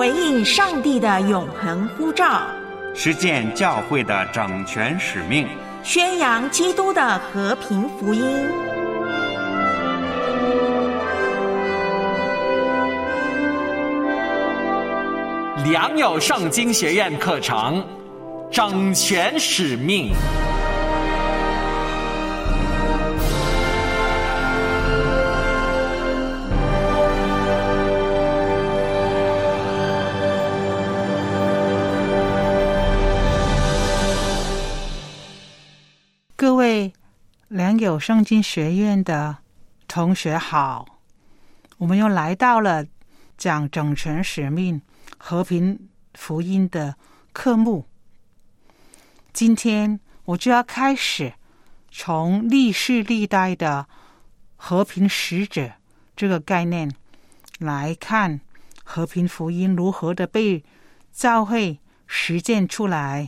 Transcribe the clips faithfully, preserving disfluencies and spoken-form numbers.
回应上帝的永恒呼召， 实践教会的整全使命， 宣扬基督的和平福音。 良友圣经学院课程，整全使命。 各位良友圣经学院的同学好，我们又来到了讲整全使命和平福音的科目。今天我就要开始从历世历代的和平使者这个概念来看和平福音如何的被教会实践出来。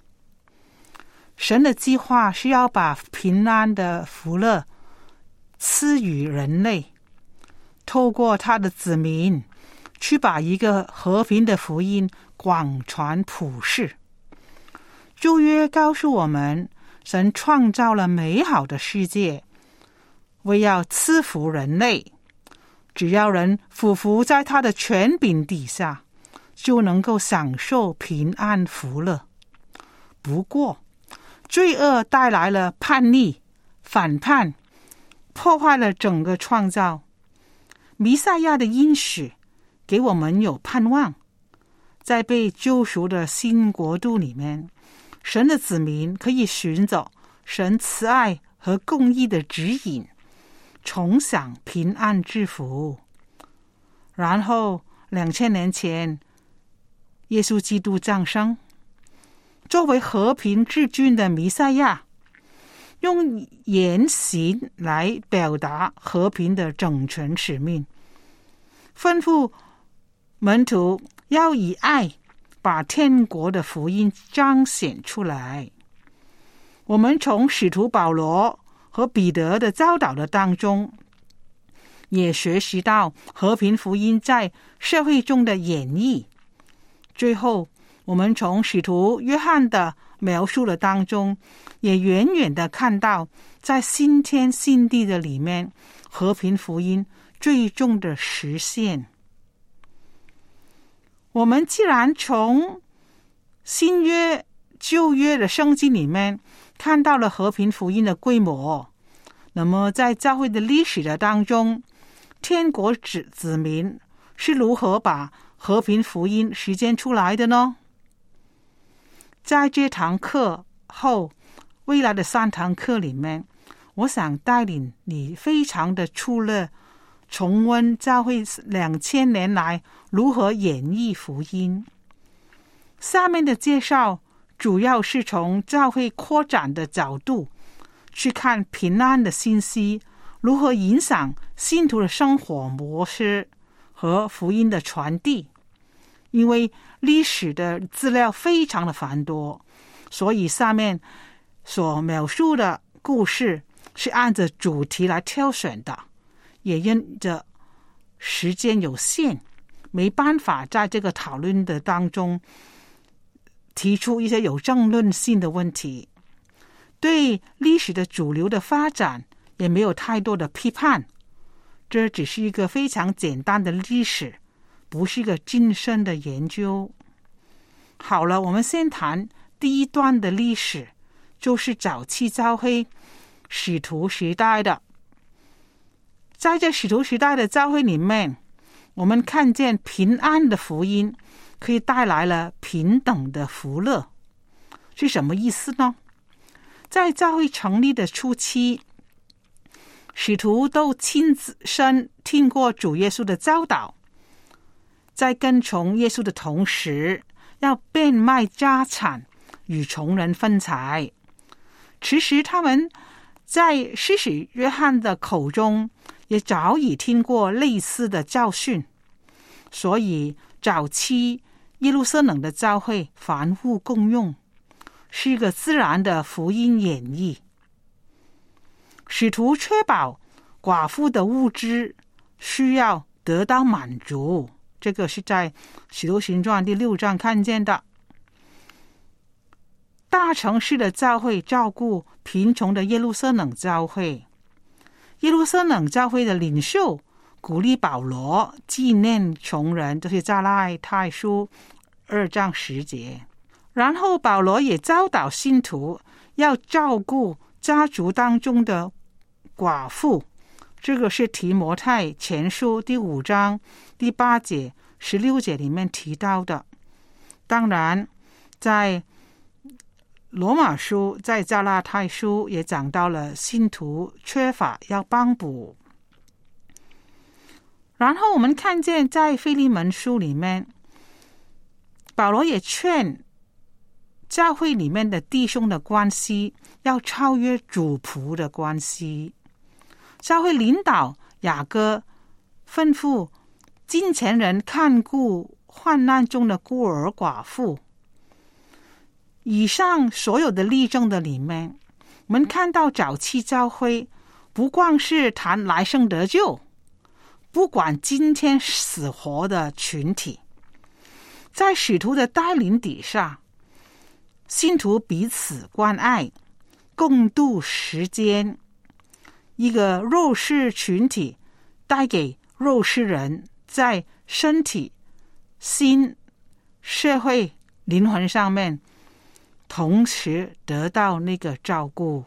神的计划是要把平安的福乐赐予人类，透过他的子民去把一个和平的福音广传普世。旧约告诉我们，神创造了美好的世界，为要赐福人类，只要人俯伏在他的权柄底下，就能够享受平安福乐。不过罪恶带来了叛逆、反叛，破坏了整个创造。弥赛亚的应许给我们有盼望，在被救赎的新国度里面，神的子民可以寻找神慈爱和公义的指引，重享平安之福。然后两千年前，耶稣基督降生，作为和平之君的弥赛亚，用言行来表达和平的整全使命，吩咐门徒要以爱把天国的福音彰显出来。我们从使徒保罗和彼得的教导的当中，也学习到和平福音在社会中的演绎。最后我们从使徒约翰的描述的当中，也远远的看到在新天新地的里面，和平福音最终的实现。我们既然从新约旧约的圣经里面看到了和平福音的规模，那么在教会的历史的当中，天国子子民是如何把和平福音实践出来的呢？在这堂课后未来的三堂课里面，我想带领你非常的出乐，重温教会两千年来如何演绎福音。下面的介绍主要是从教会扩展的角度去看平安的信息如何影响信徒的生活模式和福音的传递。因为历史的资料非常的繁多，所以下面所描述的故事是按着主题来挑选的，也因着时间有限，没办法在这个讨论的当中提出一些有争论性的问题，对历史的主流的发展也没有太多的批判。这只是一个非常简单的历史，不是一个精深的研究。好了，我们先谈第一段的历史，就是早期教会使徒时代的。在这使徒时代的教会里面，我们看见平安的福音可以带来了平等的福乐。是什么意思呢？在教会成立的初期，使徒都亲自身听过主耶稣的教导，在跟从耶稣的同时，要变卖家产与穷人分财。其实他们在施洗约翰的口中也早已听过类似的教训，所以早期耶路撒冷的教会凡物共用，是一个自然的福音演绎。使徒确保寡妇的物质需要得到满足， 这个是在使徒行传第六章看见的。大城市的教会照顾贫穷的耶路撒冷教会，耶路撒冷教会的领袖鼓励保罗纪念穷人，就是加拉太书二章十节。然后保罗也教导信徒要照顾家族当中的寡妇，这个是提摩太前书第五章第八节十六节里面提到的。当然在罗马书在加拉太书也讲到了信徒缺乏要帮补。然后我们看见在腓利门书里面，保罗也劝教会里面的弟兄的关系要超越主仆的关系。教会领导雅各吩咐金钱人看顾患难中的孤儿寡妇。以上所有的例证的里面，我们看到早期教会不光是谈来生得救，不管今天死活的群体，在使徒的带领底下，信徒彼此关爱，共度时间。一个弱势群体带给弱势人在身体、心、社会、灵魂上面同时得到那个照顾。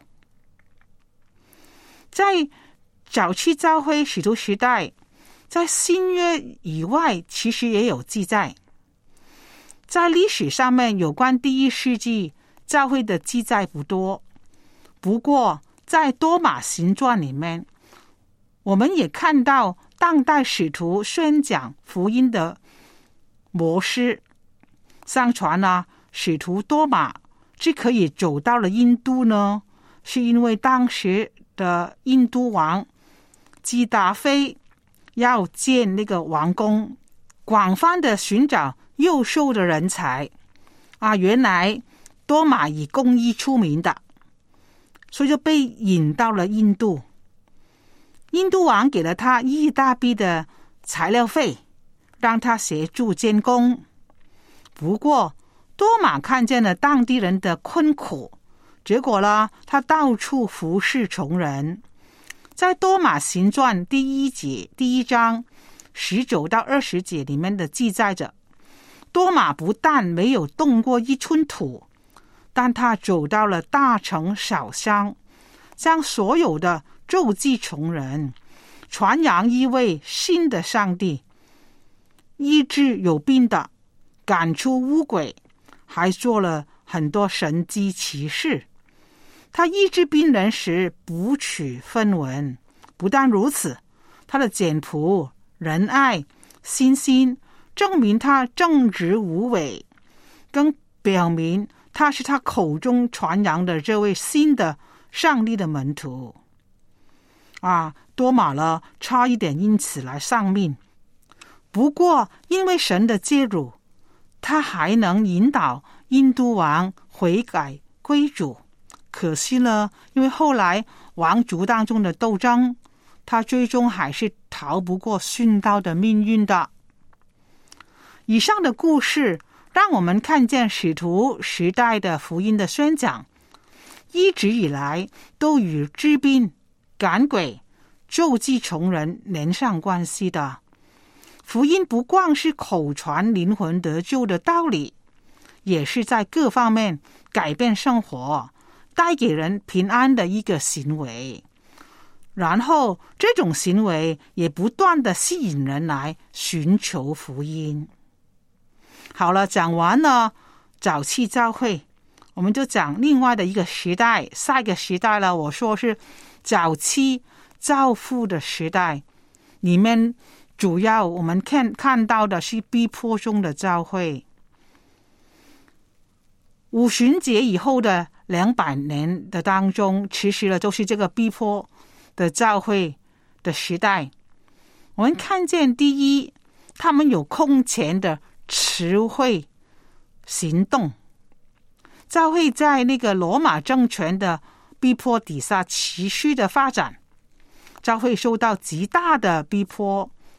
在早期教会使徒时代，在新约以外其实也有记载。在历史上面有关第一世纪教会的记载不多，不过在多马行传里面，我们也看到当代使徒宣讲福音的模式。相传啊，使徒多马之可以走到了印度呢，是因为当时的印度王基达菲要建那个王宫，广泛的寻找优秀的人才啊，原来多马以公益出名的，所以就被引到了印度。印度王给了他一大笔的材料费，让他协助监工。不过多马看见了当地人的困苦，结果呢，他到处服侍穷人。在多马行传第一节第一章十九到二十节里面的记载着，多马不但没有动过一寸土，但他走到了大城小乡，将所有的救济穷人，传扬一位新的上帝，医治有病的，赶出污鬼，还做了很多神迹奇事。他医治病人时不取分文，不但如此，他的简朴、仁爱、信心证明他正直无伪，更表明他是他口中传扬的这位新的上帝的门徒啊。多马了差一点因此来丧命，不过因为神的介入，他还能引导印度王悔改归主。可惜了，因为后来王族当中的斗争，他最终还是逃不过殉道的命运的。以上的故事让我们看见使徒时代的福音的宣讲一直以来都与治病、赶鬼、救济穷人连上关系的。福音不光是口传灵魂得救的道理，也是在各方面改变生活，带给人平安的一个行为。然后这种行为也不断的吸引人来寻求福音。好了，讲完了早期教会，我们就讲另外的一个时代，下一个时代了。我说是早期教父的时代，里面主要我们看看到的是逼迫中的教会。五旬节以后的两百年的当中，其实呢都是这个逼迫的教会的时代。我们看见第一，他们有空前的慈惠行动。教会在那个罗马政权的逼迫底下持续的发展，教会受到极大的逼迫，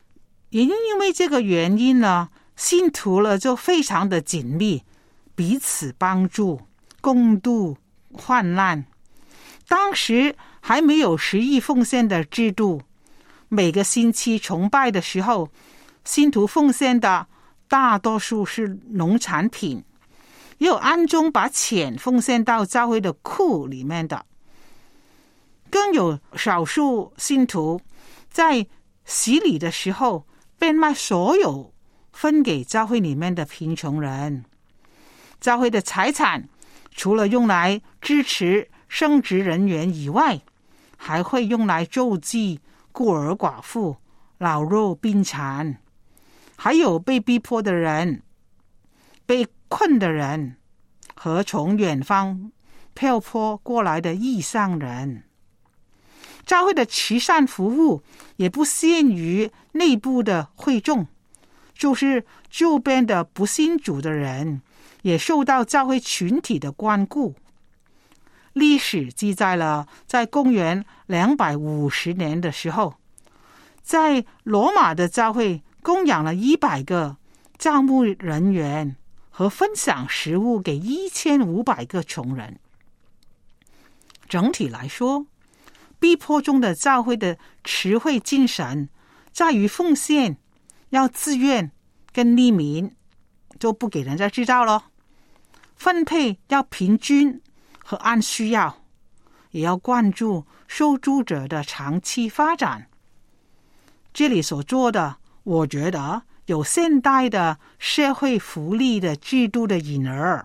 也因为这个原因呢，信徒呢就非常的紧密，彼此帮助，共度患难。当时还没有十亿奉献的制度，每个星期崇拜的时候，信徒奉献的大多数是农产品，也有暗中把钱奉献到教会的库里面的，更有少数信徒在洗礼的时候变卖所有分给教会里面的贫穷人。教会的财产除了用来支持圣职人员以外，还会用来救济孤儿寡妇、老弱病残，还有被逼迫的人、被困的人和从远方漂泊过来的异乡人。教会的慈善服务也不限于内部的会众，就是周边的不信主的人也受到教会群体的关顾。历史记载了，在公元两百五十年的时候，在罗马的教会供养了一百个教牧人员和分享食物给一千五百个穷人。整体来说，逼迫中的教会的慈惠精神在于奉献要自愿跟匿名，就不给人家知道了，分配要平均和按需要，也要关注受助者的长期发展。这里所做的，我觉得有现代的社会福利的制度的影儿。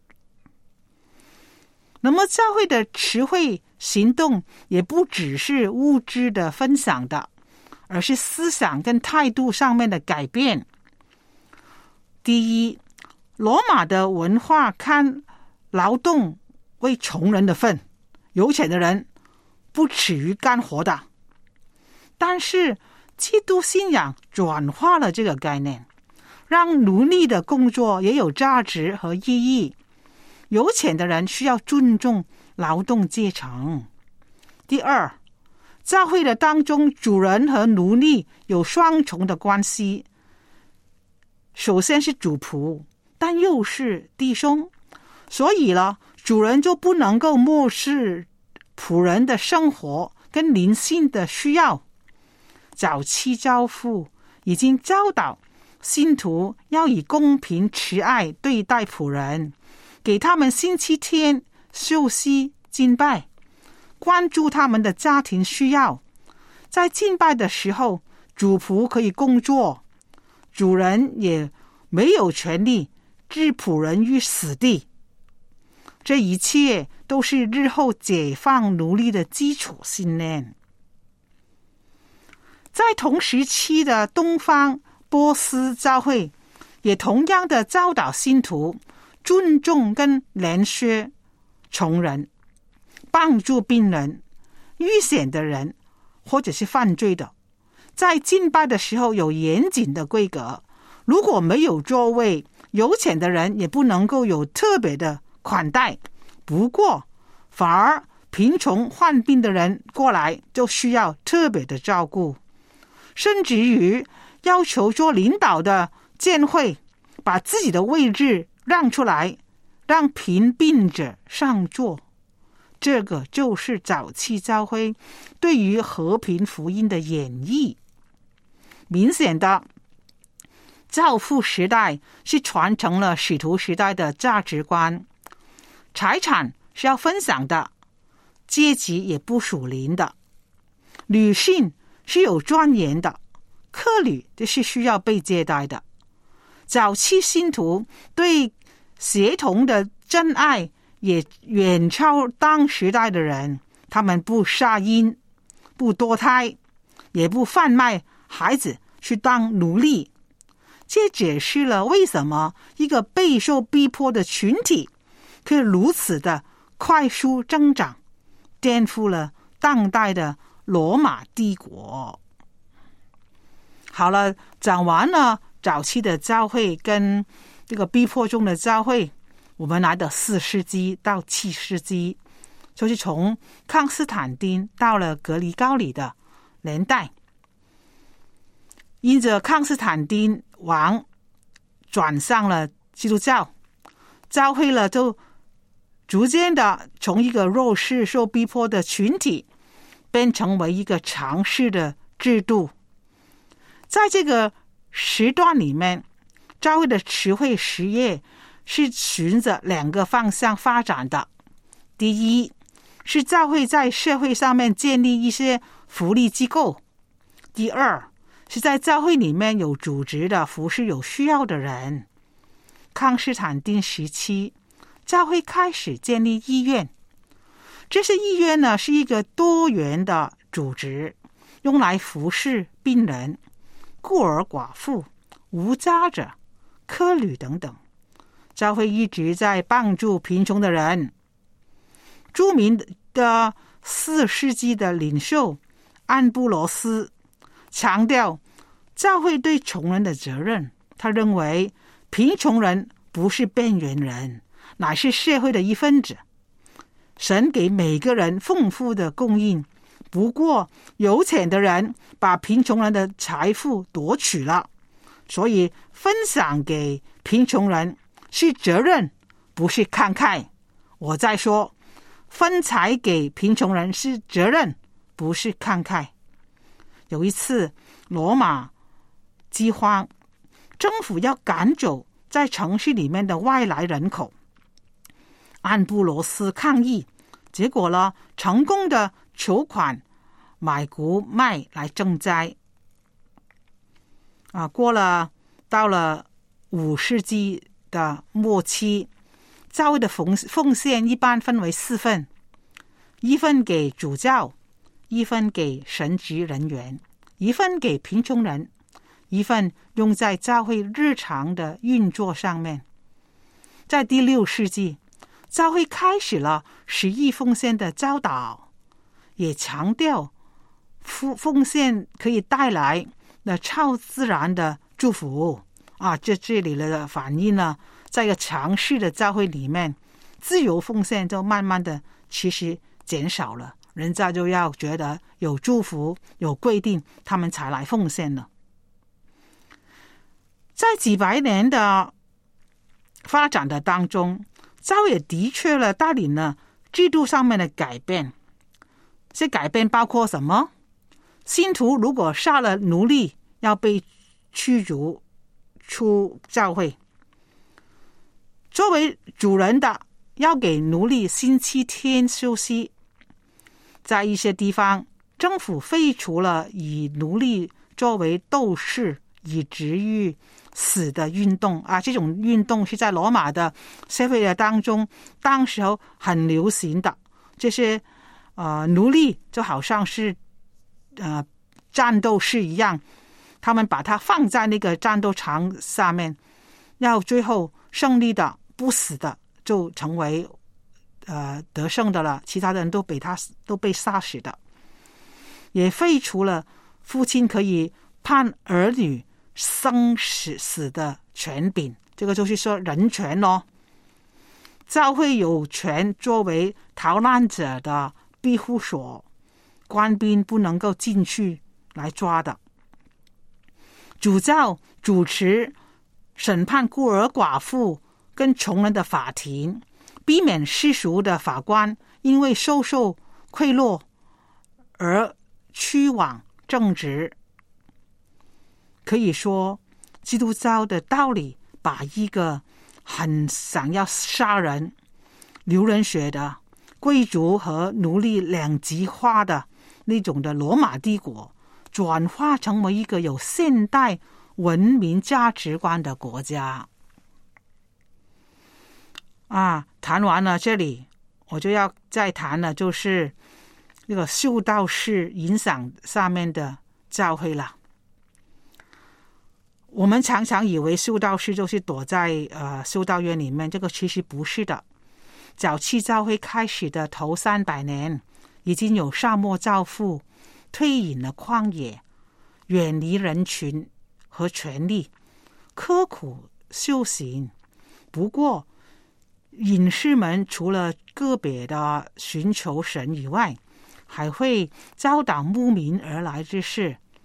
那么教会的慈惠行动也不只是物质的分享的，而是思想跟态度上面的改变。第一，罗马的文化看劳动为穷人的份，有钱的人不耻于干活的。但是基督信仰转化了这个概念，让奴隶的工作也有价值和意义。有钱的人需要尊重劳动阶层。第二，教会的当中，主人和奴隶有双重的关系，首先是主仆，但又是弟兄，所以呢，主人就不能够漠视仆人的生活跟灵性的需要。早期教父已经教导信徒要以公平慈爱对待仆人，给他们星期天休息敬拜，关注他们的家庭需要。在敬拜的时候，主仆可以工作，主人也没有权利置仆人于死地。这一切都是日后解放奴隶的基础信念。在同时期的东方波斯教会也同样的教导信徒尊重跟怜恤穷人，帮助病人、遇险的人或者是犯罪的。在敬拜的时候有严谨的规格，如果没有座位，有钱的人也不能够有特别的款待。不过反而贫穷患病的人过来就需要特别的照顾，甚至于要求做领导的监会把自己的位置让出来，让贫病者上座。这个就是早期教会对于和平福音的演绎。明显的，教父时代是传承了使徒时代的价值观，财产是要分享的，阶级也不属灵的，女性是有尊严的，客旅就是需要被接待的。早期信徒对协同的真爱也远超当时代的人，他们不杀婴，不堕胎，也不贩卖孩子去当奴隶。这解释了为什么一个备受逼迫的群体可以如此的快速增长，颠覆了当代的罗马帝国。好了，讲完了早期的教会跟这个逼迫中的教会，我们来到四世纪到七世纪，就是从康斯坦丁到了格里高里的年代。 因着康斯坦丁王转向了基督教，教会了就逐渐的从一个弱势受逼迫的群体变成为一个强势的制度。在这个时段里面，教会的慈惠事业是循着两个方向发展的。第一，是教会在社会上面建立一些福利机构；第二，是在教会里面有组织的服侍有需要的人。康斯坦丁时期，教会开始建立医院，这些医院呢是一个多元的组织，用来服侍病人、孤儿寡妇、无家者、客旅等等。教会一直在帮助贫穷的人。著名的四世纪的领袖安布罗斯强调教会对穷人的责任，他认为贫穷人不是边缘人，乃是社会的一份子。神给每个人丰富的供应，不过有钱的人把贫穷人的财富夺取了，所以分享给贫穷人是责任，不是慷慨。我再说，分财给贫穷人是责任，不是慷慨。有一次罗马饥荒，政府要赶走在城市里面的外来人口，安布罗斯抗议，结果呢，成功的筹款买谷麦来赈灾。啊，过了到了五世纪的末期，教会的奉奉献一般分为四份：一份给主教，一份给神职人员，一份给贫穷人，一份用在教会日常的运作上面。在第六世纪，教会开始了十亿奉献的教导，也强调奉献可以带来的超自然的祝福啊！这这里的反应呢，在一个强势的教会里面，自由奉献就慢慢的其实减少了，人家就要觉得有祝福有规定，他们才来奉献了。在几百年的发展的当中，教会也的确了带领了制度上面的改变。这改变包括什么？信徒如果杀了奴隶，要被驱逐出教会；作为主人的要给奴隶星期天休息。在一些地方，政府废除了以奴隶作为斗士以至于死的运动啊，这种运动是在罗马的社会的当中，当时候很流行的。这些呃奴隶就好像是呃战斗士一样，他们把它放在那个战斗场上面，要最后胜利的不死的就成为呃得胜的了，其他的人都被他都被杀死的。也废除了父亲可以判儿女生死死的权柄，这个就是说人权咯。教会有权作为逃难者的庇护所，官兵不能够进去来抓的。主教主持审判孤儿寡妇跟穷人的法庭，避免世俗的法官因为收受贿赂而屈枉正直。可以说，基督教的道理把一个很想要杀人、流人血的贵族和奴隶两极化的那种的罗马帝国，转化成为一个有现代文明价值观的国家。啊，谈完了这里，我就要再谈了，就是这个修道士影响上面的教会了。我们常常以为修道士就是躲在呃修道院里面，这个其实不是的。早期教会开始的头三百年，已经有沙漠教父退隐了旷野，远离人群和权力，刻苦修行。不过隐士们除了个别的寻求神以外，还会教导慕名而来之事，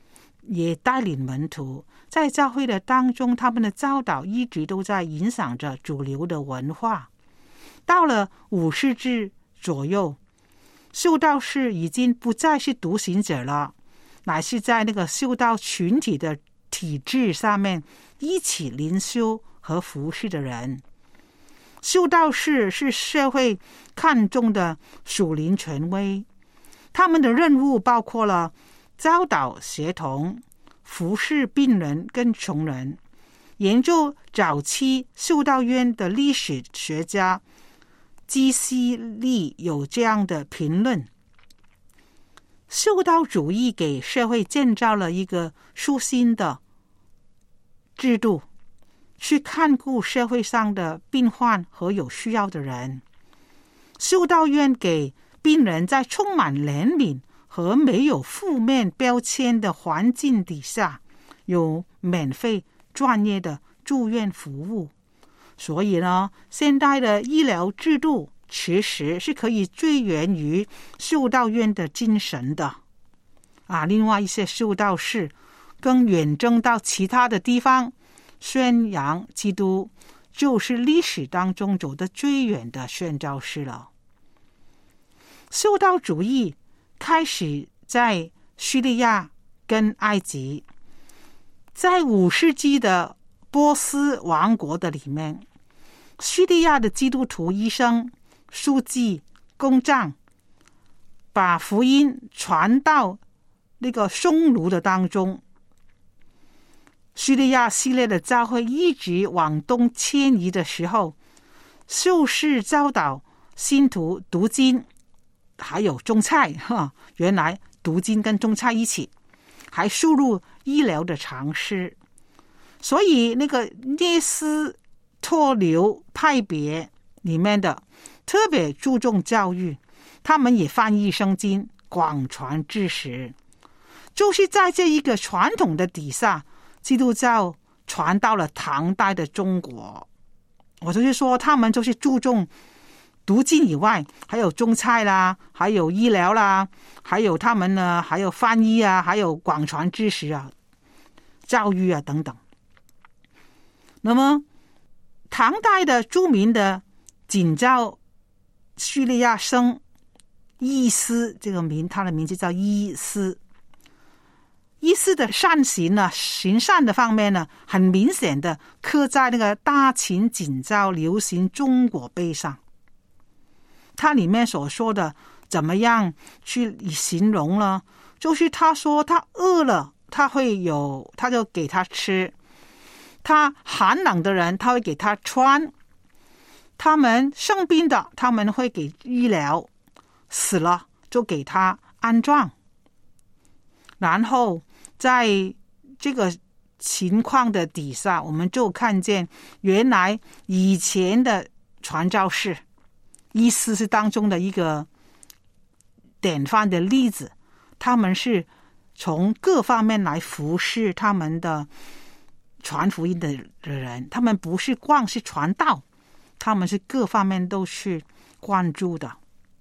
也带领门徒，在教会的当中，他们的教导一直都在影响着主流的文化。到了五世纪左右，修道士已经不再是独行者了，乃是在那个修道群体的体制上面一起灵修和服侍的人。修道士是社会看重的属灵权威，他们的任务包括了教导学童、服侍病人跟穷人。研究早期修道院的历史学家基西利有这样的评论：修道主义给社会建造了一个舒心的制度，去看顾社会上的病患和有需要的人。修道院给病人在充满怜悯和没有负面标签的环境底下，有免费专业的住院服务。所以呢，现代的医疗制度其实是可以追源于修道院的精神的啊。另外一些修道士更远征到其他的地方宣扬基督，就是历史当中走得最远的宣教士了。修道主义开始在叙利亚跟埃及，在五世纪的波斯王国的里面，叙利亚的基督徒医生、书记、工匠把福音传到那个匈奴的当中。叙利亚系列的教会一直往东迁移的时候，修士教导信徒读经还有种菜哈，原来读经跟种菜一起，还输入医疗的常识。所以那个涅斯托流派别里面的特别注重教育，他们也翻译圣经，广传知识。就是在这一个传统的底下，基督教传到了唐代的中国。我就是说，他们就是注重读经以外，还有种菜啦，还有医疗啦，还有他们呢，还有翻译啊，还有广传知识啊、教育啊等等。那么唐代的著名的景教叙利亚僧伊斯，这个名他的名字叫伊斯。伊斯的善行呢，行善的方面呢，很明显的刻在那个大秦景教流行中国碑上。它里面所说的怎么样去形容呢？就是他说他饿了，他会有，他就给他吃；他寒冷的人，他会给他穿；他们生病的，他们会给医疗；死了就给他安葬。然后在这个情况的底下，我们就看见原来以前的传教士伊斯是当中的一个典范的例子，他们是从各方面来服侍他们的传福音的人，他们不是光是传道，他们是各方面都是关注的。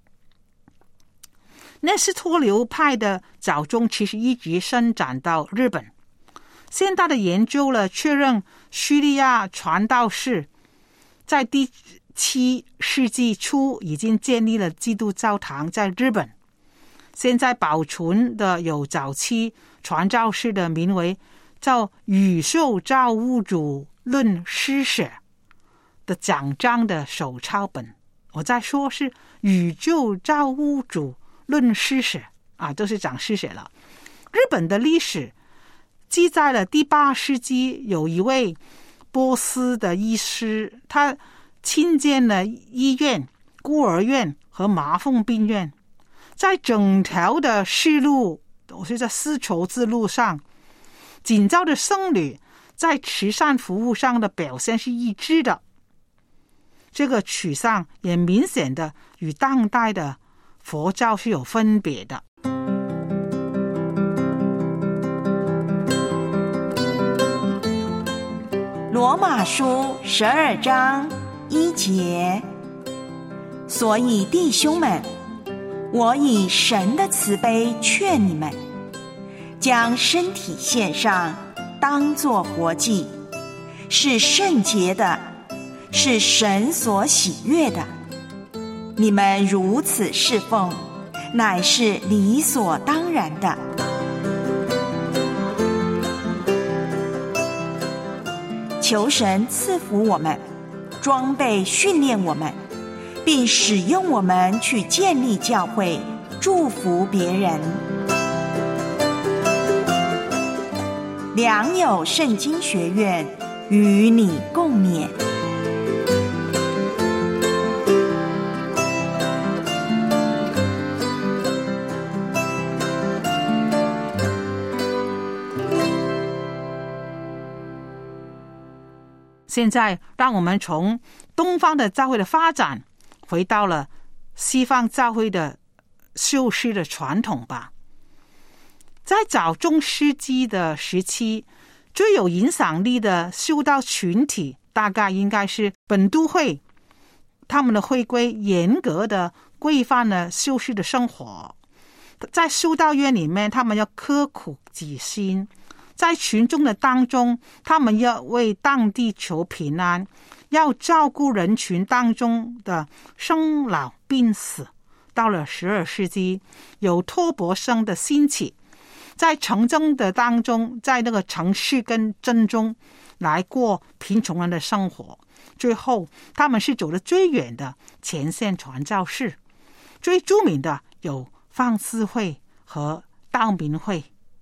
那斯托流派的教宗其实一直伸展到日本。现代的研究了确认，叙利亚传道士在第七世纪初已经建立了基督教堂在日本。现在保存的有早期传教士的名为叫宇宙造物主论施舍的讲章的手抄本。我在说是宇宙造物主论施舍啊，都是讲施舍了。日本的历史记载了第八世纪有一位波斯的医师，他亲建了医院、孤儿院和麻风病院。在整条的丝路，我是在丝绸之路上，景教的僧侣在慈善服务上的表现是一致的。这个取向也明显的与当代的佛教是有分别的。 罗马书十二章一节，所以弟兄们，我以神的慈悲劝你们， 将身体献上，当作活祭，是圣洁的，是神所喜悦的。你们如此侍奉，乃是理所当然的。求神赐福我们，装备训练我们，并使用我们去建立教会，祝福别人。良友圣经学院与你共勉。 现在让我们从东方的教会的发展回到了西方教会的修士的传统吧。在早中世纪的时期，最有影响力的修道群体大概应该是本笃会，他们的会规严格的规范了修士的生活。在修道院里面，他们要刻苦己心，在群众的当中，他们要为当地求平安，要照顾人群当中的生老病死。到了十二世纪，有托钵生的兴起，在城镇的当中，在那个城市跟镇中来过贫穷人的生活。最后他们是走得最远的前线传教士，最著名的有放肆会和道明会。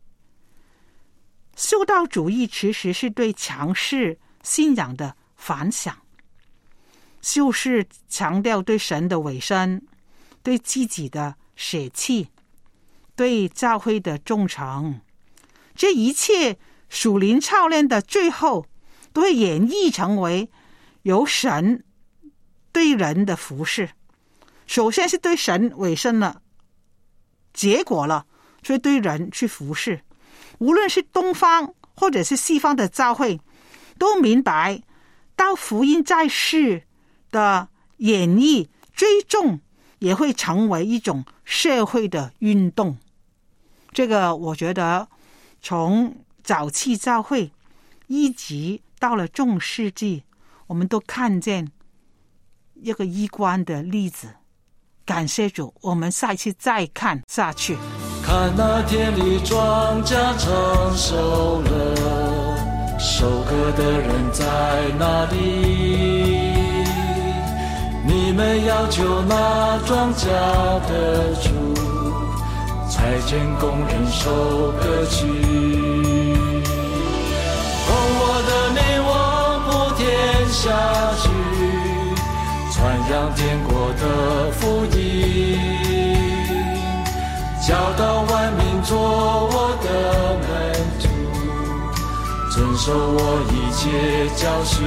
修道主义其实是对强势信仰的反响，修士强调对神的委身，对自己的舍弃，对教会的忠诚。这一切属灵操练的最后都会演绎成为由神对人的服侍。首先是对神委身了，结果了所以对人去服侍。无论是东方或者是西方的教会，都明白到福音在世的演绎最终也会成为一种社会的运动。这个我觉得从早期教会一直到了中世纪，我们都看见一个一贯的例子。感谢主，我们下一次再看下去。 看那田里庄稼成熟了，收割的人在哪里？你们要求那庄稼的主，裁剪工人收割去。奉我的名往普天下去，传扬天国的福音，教导万民做我的门徒，遵守我一切教训。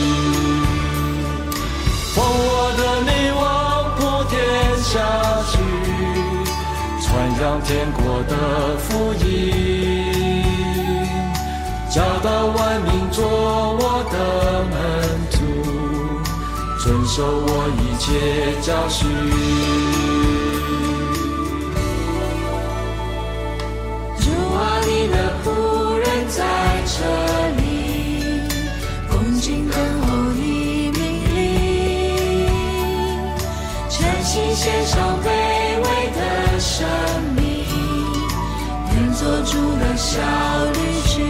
奉我的名往普天下去，传扬天国的福音，教导万民做我的门徒，遵守我一切教训。你的仆人在这里，恭敬等候你命令，诚心献上卑微的生命，愿做主的小旅居。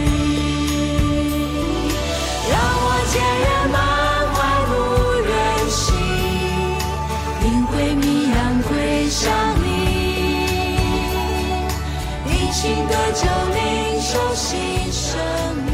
让我见人满怀如人心，领会迷羊归向你，一心的救领受新生命。